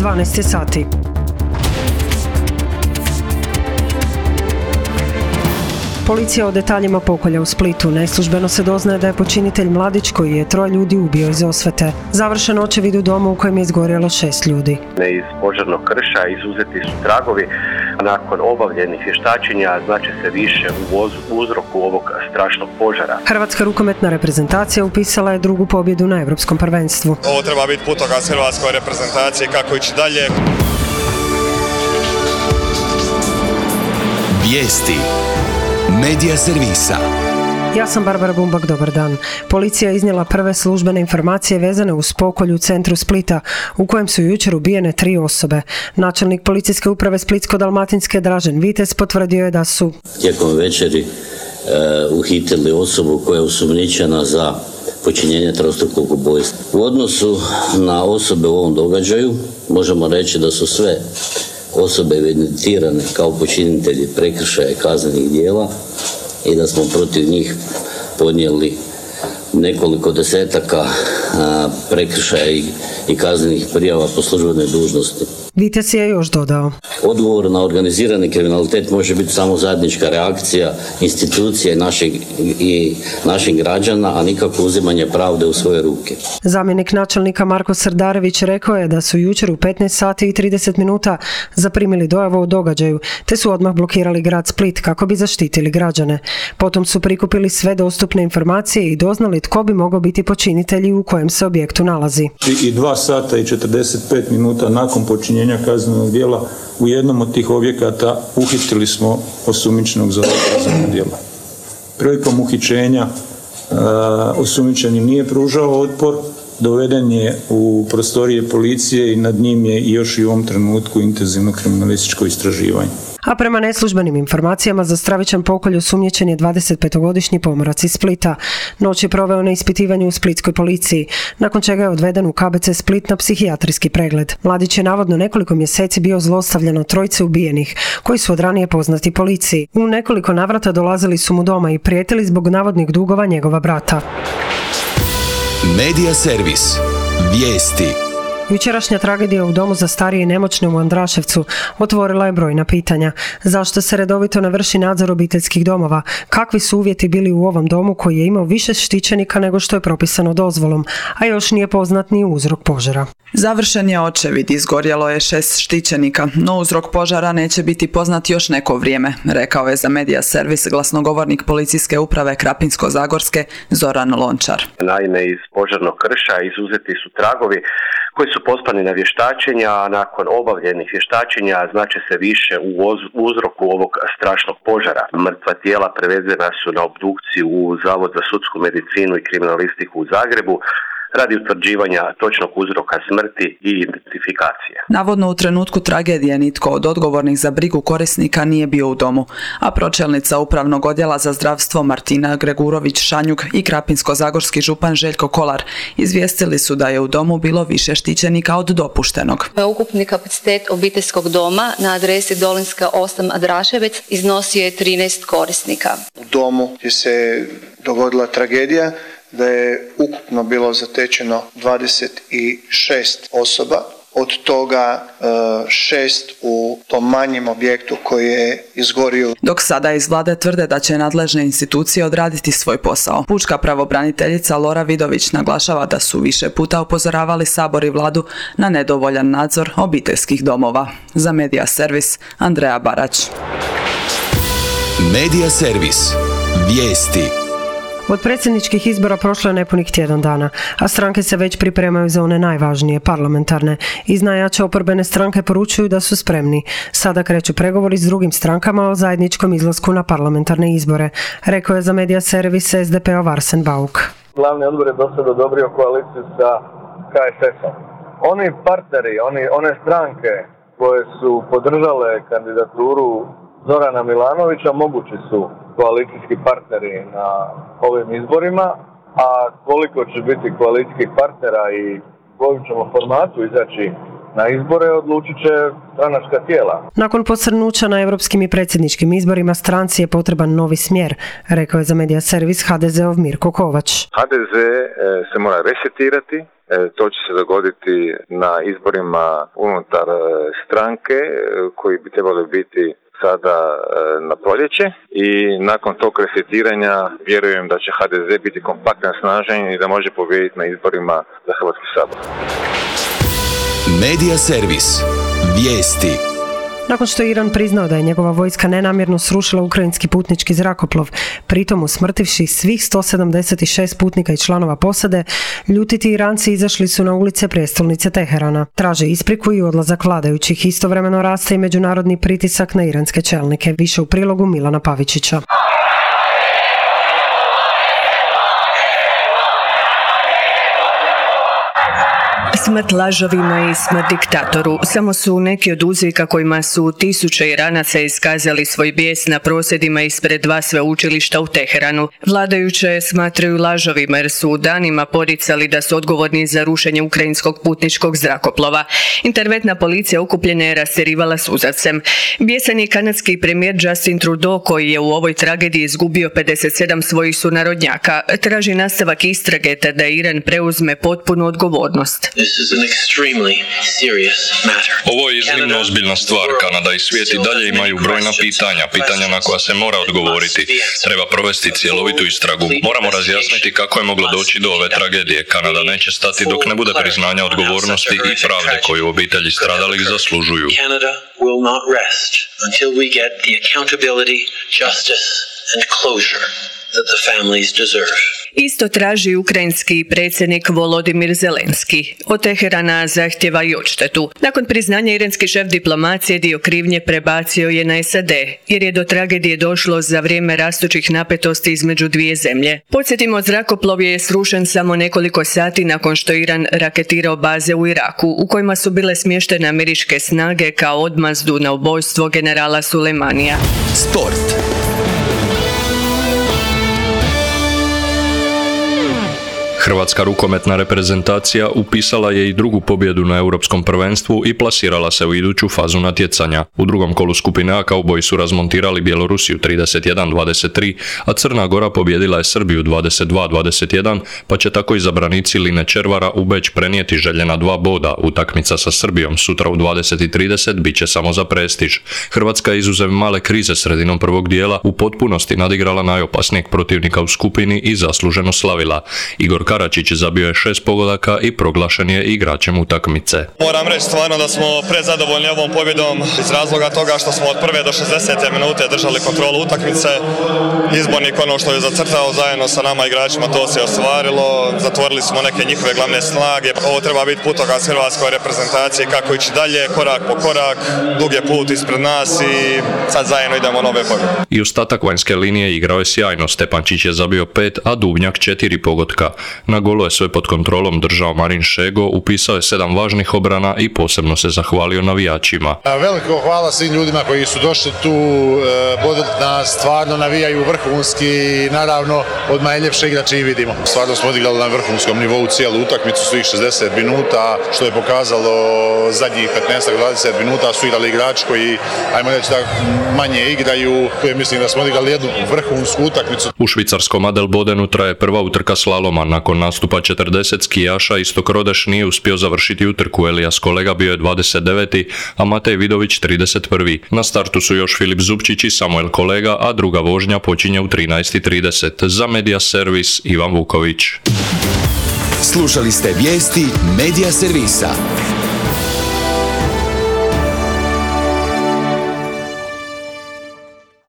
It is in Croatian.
12 sati. Policija o detaljima pokolja u Splitu. Neslužbeno se doznaje da je počinitelj mladić koji je 3 ljudi ubio iz osvete. Završen očevid u domu u kojem je izgorjelo 6 ljudi. Iz požarnog krša izuzeti su tragovi. Nakon obavljenih vještačenja znače se više u uzroku ovog strašnog požara. Hrvatska rukometna reprezentacija upisala je 2. pobjedu na Europskom prvenstvu. Ovo treba biti putokaz hrvatskoj reprezentaciji kako ići dalje. Vijesti Medija servisa. Ja sam Barbara Bumbak, dobar dan. Policija je iznijela prve službene informacije vezane uz pokolj u centru Splita, u kojem su jučer ubijene 3 osobe. Načelnik policijske uprave Splitsko-dalmatinske Dražen Vitez potvrdio je da su tijekom večeri uhitili osobu koja je osumnjičena za počinjenje trostrukog ubojstva. U odnosu na osobe u ovom događaju možemo reći da su sve osobe evidentirane kao počinitelji prekršaja i kaznenih djela i da smo protiv njih podnijeli nekoliko desetaka prekršaja i kaznenih prijava po službenoj dužnosti. Vitez je još dodao: odgovor na organizirani kriminalitet može biti samo zajednička reakcija institucije i naših građana, a nikako uzimanje pravde u svoje ruke. Zamjenik načelnika Marko Srdarević rekao je da su jučer u 15 sati i 30 minuta zaprimili dojavu o događaju, te su odmah blokirali grad Split kako bi zaštitili građane. Potom su prikupili sve dostupne informacije i doznali tko bi mogao biti počinitelj i u kojem se objektu nalazi. I 2 sata i 45 minuta nakon počinjenja kaznenog djela u jednom od tih objekata uhitili smo osumnjičenog za kazneno djelo. Prilikom uhićenja osumnjičeni nije pružao otpor, doveden je u prostorije policije i nad njim je još i u ovom trenutku intenzivno kriminalističko istraživanje. A prema neslužbenim informacijama za stravičan pokolj osumnjičen je 25-godišnji pomorac iz Splita. Noć je proveo na ispitivanju u splitskoj policiji, nakon čega je odveden u KBC Split na psihijatrijski pregled. Mladić je navodno nekoliko mjeseci bio zlostavljan od 3 ubijenih, koji su od ranije poznati policiji. U nekoliko navrata dolazili su mu doma i prijetili zbog navodnih dugova njegova brata. Medija servis. Vijesti. Jučerašnja tragedija u domu za starije i nemoćne u Andraševcu otvorila je brojna pitanja. Zašto se redovito ne vrši nadzor obiteljskih domova? Kakvi su uvjeti bili u ovom domu koji je imao više štićenika nego što je propisano dozvolom, a još nije poznat ni uzrok požara? Završen je očevid, izgorjelo je 6 štićenika, no uzrok požara neće biti poznat još neko vrijeme, rekao je za Medija servis glasnogovornik policijske uprave Krapinsko-zagorske Zoran Lončar. Naime, iz požarnog krša izuzeti su tragovi koji su poslani na vještačenja, a nakon obavljenih vještačenja znače se više u uzroku ovog strašnog požara. Mrtva tijela prevezena su na obdukciju u Zavod za sudsku medicinu i kriminalistiku u Zagrebu radi utvrđivanja točnog uzroka smrti i identifikacije. Navodno u trenutku tragedije nitko od odgovornih za brigu korisnika nije bio u domu, a pročelnica Upravnog odjela za zdravstvo Martina Gregurović-Šanjuk i Krapinsko-zagorski župan Željko Kolar izvijestili su da je u domu bilo više štićenika od dopuštenog. Ukupni kapacitet obiteljskog doma na adresi Dolinska 8 Andraševec iznosio je 13 korisnika. U domu gdje se dogodila tragedija da je ukupno bilo zatečeno 26 osoba, od toga 6 u tom manjem objektu koji je izgorio. Dok sada iz vlade tvrde da će nadležne institucije odraditi svoj posao. Pučka pravobraniteljica Lora Vidović naglašava da su više puta upozoravali Sabor i vladu na nedovoljan nadzor obiteljskih domova. Za Medija servis Andreja Barać. Medija servis. Vijesti. Od predsjedničkih izbora prošlo je nepunih tjedan dana, a stranke se već pripremaju za one najvažnije, parlamentarne. Iz najjače oporbene stranke poručuju da su spremni. Sada kreću pregovori s drugim strankama o zajedničkom izlasku na parlamentarne izbore, rekao je za Medija servis SDP-ov Arsen Bauk. Glavni odbor je do sada odobrio koaliciju sa HSS-om. Oni partneri, one stranke koje su podržale kandidaturu Zorana Milanovića mogući su koalicijski partneri na ovim izborima, a koliko će biti koalicijskih partnera i kojim ćemo formatu izaći na izbore odlučit će stranačka tijela. Nakon posrnuća na europskim i predsjedničkim izborima stranci je potreban novi smjer, rekao je za Medija servis HDZ-ov Mirko Kovač. HDZ se mora resetirati, To će se dogoditi na izborima unutar stranke koji bi trebali biti sada na proljeće i nakon tog resetiranja vjerujem da će HDZ biti kompaktan, snažan i da može pobijediti na izborima za Hrvatski sabor. Medija servis. Vijesti. Nakon što je Iran priznao da je njegova vojska nenamjerno srušila ukrajinski putnički zrakoplov, pritom usmrtivši svih 176 putnika i članova posade, ljutiti Iranci izašli su na ulice prijestolnice Teherana. Traže ispriku i odlazak vladajućih. Istovremeno raste i međunarodni pritisak na iranske čelnike. Više u prilogu Milana Pavičića. Smrt lažovima i smrt diktatoru samo su neki od uzvika kojima su tisuće Iranaca iskazali svoj bijes na prosvjedima ispred dva sveučilišta u Teheranu. Vladajuće smatraju lažovima jer su danima poricali da su odgovorni za rušenje ukrajinskog putničkog zrakoplova. Interventna policija okupljena je rastjerivala suzavcem. Bijesan je kanadski premijer Justin Trudeau, koji je u ovoj tragediji izgubio 57 svojih sunarodnjaka, traži nastavak istrage te da Iran preuzme potpunu odgovornost. Ovo je iznimno ozbiljna stvar. Kanada i svijet i dalje imaju brojna pitanja na koja se mora odgovoriti. Treba provesti cjelovitu istragu. Moramo razjasniti kako je moglo doći do ove tragedije. Kanada neće stati dok ne bude priznanja odgovornosti i pravde koju obitelji stradalih zaslužuju. Isto traži ukrajinski predsjednik Volodimir Zelenski. Od Teherana zahtjeva i odštetu. Nakon priznanja iranski šef diplomacije dio krivnje prebacio je na SAD, jer je do tragedije došlo za vrijeme rastućih napetosti između dvije zemlje. Podsjetimo, zrakoplov je srušen samo nekoliko sati nakon što Iran raketirao baze u Iraku, u kojima su bile smještene američke snage kao odmazdu na ubojstvo generala Sulejmanija. Sport. Hrvatska rukometna reprezentacija upisala je i drugu pobjedu na Europskom prvenstvu i plasirala se u iduću fazu natjecanja. U drugom kolu skupine A kauboji su razmontirali Bjelorusiju 31-23, a Crna Gora pobjedila je Srbiju 22-21, pa će tako izabranici Line Červara u Beč prenijeti željena 2 boda. Utakmica sa Srbijom sutra u 20:30 bit će samo za prestiž. Hrvatska je izuzev male krize sredinom prvog dijela u potpunosti nadigrala najopasnijeg protivnika u skupini i zasluženo slavila. Igor Karačić zabio je 6 pogodaka i proglašen je igračem utakmice. Moram reći stvarno da smo prezadovoljni ovom pobjedom iz razloga toga što smo od prve do 60. minute držali kontrolu utakmice. Izbornik ono što je zacrtao zajedno sa nama igračima to se ostvarilo. Zatvorili smo neke njihove glavne snage. Ovo treba biti putokaz hrvatskoj reprezentaciji kako ići dalje, korak po korak. Dug je put ispred nas i sad zajedno idemo nove pobjede. I ostatak vanjske linije igrao je sjajno. Stepančić je zabio 5, a Dubnjak 4 pogotka. Na golu je sve pod kontrolom držao Marin Šego, upisao je 7 važnih obrana i posebno se zahvalio navijačima. Veliko hvala svim ljudima koji su došli tu, bodili nas, stvarno navijaju vrhunski i naravno od najljepše igrače i vidimo. Stvarno smo odigrali na vrhunskom nivou cijelu utakmicu, svih 60 minuta, što je pokazalo zadnjih 15-20 minuta su igrali igrači koji, ajmo reći da manje igraju, koje mislim da smo odigrali jednu vrhunsku utakmicu. U švicarskom Adelbodenu traje prva utrka slaloma. Nakon nastupa 40 skijaša Istok Rodeš nije uspio završiti utrku. Elijas Kolega bio je 29. a Matej Vidović 31. Na startu su još Filip Zupčić i Samuel Kolega, a druga vožnja počinje u 13:30. Za Medija servis Ivan Vuković. Slušali ste vijesti Medija servisa.